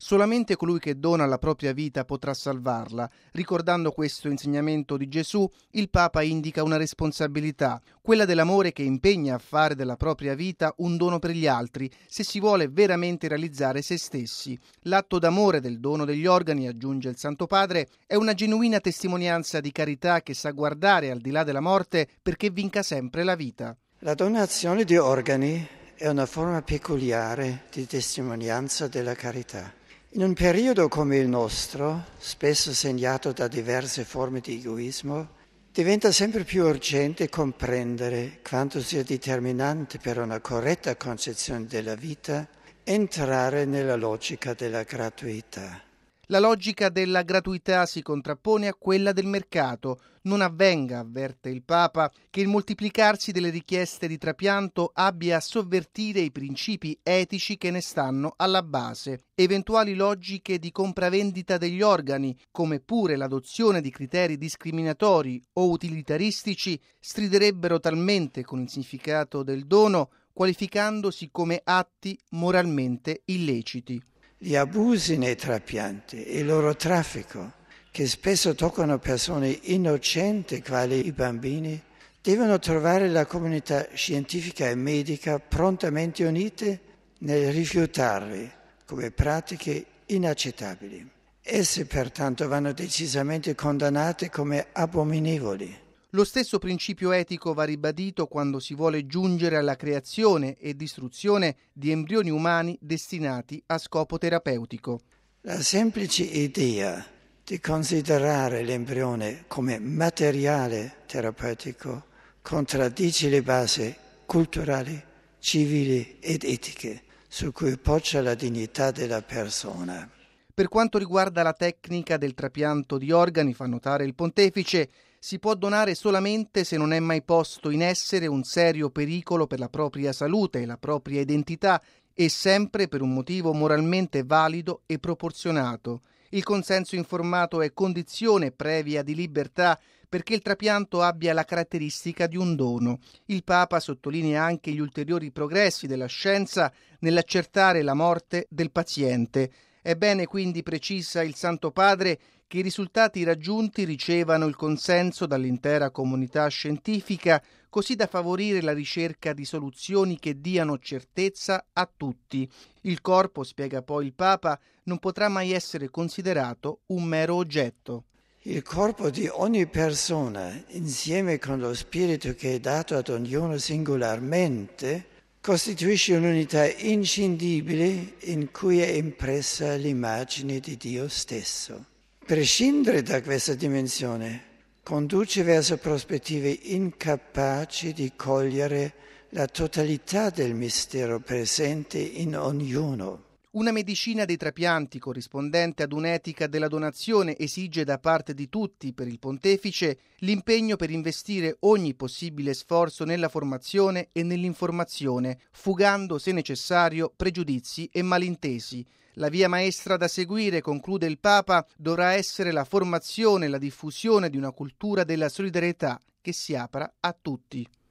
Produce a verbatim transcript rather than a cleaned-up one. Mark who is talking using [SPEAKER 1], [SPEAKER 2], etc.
[SPEAKER 1] Solamente colui che dona la propria vita potrà salvarla. Ricordando questo insegnamento di Gesù, il Papa indica una responsabilità, quella dell'amore che impegna a fare della propria vita un dono per gli altri, se si vuole veramente realizzare se stessi. L'atto d'amore del dono degli organi, aggiunge il Santo Padre, è una genuina testimonianza di carità che sa guardare al di là della morte perché vinca sempre la vita.
[SPEAKER 2] La donazione di organi è una forma peculiare di testimonianza della carità. In un periodo come il nostro, spesso segnato da diverse forme di egoismo, diventa sempre più urgente comprendere quanto sia determinante per una corretta concezione della vita entrare nella logica della gratuità.
[SPEAKER 1] La logica della gratuità si contrappone a quella del mercato. Non avvenga, avverte il Papa, che il moltiplicarsi delle richieste di trapianto abbia a sovvertire i principi etici che ne stanno alla base. Eventuali logiche di compravendita degli organi, come pure l'adozione di criteri discriminatori o utilitaristici, striderebbero talmente con il significato del dono, qualificandosi come atti moralmente illeciti.
[SPEAKER 2] Gli abusi nei trapianti e il loro traffico, che spesso toccano persone innocenti quali i bambini, devono trovare la comunità scientifica e medica prontamente unite nel rifiutarli come pratiche inaccettabili. Esse pertanto vanno decisamente condannate come abominevoli.
[SPEAKER 1] Lo stesso principio etico va ribadito quando si vuole giungere alla creazione e distruzione di embrioni umani destinati a scopo terapeutico.
[SPEAKER 2] La semplice idea di considerare l'embrione come materiale terapeutico contraddice le basi culturali, civili ed etiche su cui poggia la dignità della persona.
[SPEAKER 1] Per quanto riguarda la tecnica del trapianto di organi, fa notare il Pontefice, si può donare solamente se non è mai posto in essere un serio pericolo per la propria salute e la propria identità e sempre per un motivo moralmente valido e proporzionato. Il consenso informato è condizione previa di libertà perché il trapianto abbia la caratteristica di un dono. Il Papa sottolinea anche gli ulteriori progressi della scienza nell'accertare la morte del paziente. È bene quindi, precisa il Santo Padre, che i risultati raggiunti ricevano il consenso dall'intera comunità scientifica, così da favorire la ricerca di soluzioni che diano certezza a tutti. Il corpo, spiega poi il Papa, non potrà mai essere considerato un mero oggetto.
[SPEAKER 2] Il corpo di ogni persona, insieme con lo spirito che è dato ad ognuno singolarmente, costituisce un'unità inscindibile in cui è impressa l'immagine di Dio stesso. Prescindere da questa dimensione conduce verso prospettive incapaci di cogliere la totalità del mistero presente in ognuno.
[SPEAKER 1] Una medicina dei trapianti corrispondente ad un'etica della donazione esige da parte di tutti, per il Pontefice, l'impegno per investire ogni possibile sforzo nella formazione e nell'informazione, fugando, se necessario, pregiudizi e malintesi. La via maestra da seguire, conclude il Papa, dovrà essere la formazione e la diffusione di una cultura della solidarietà che si apra a tutti.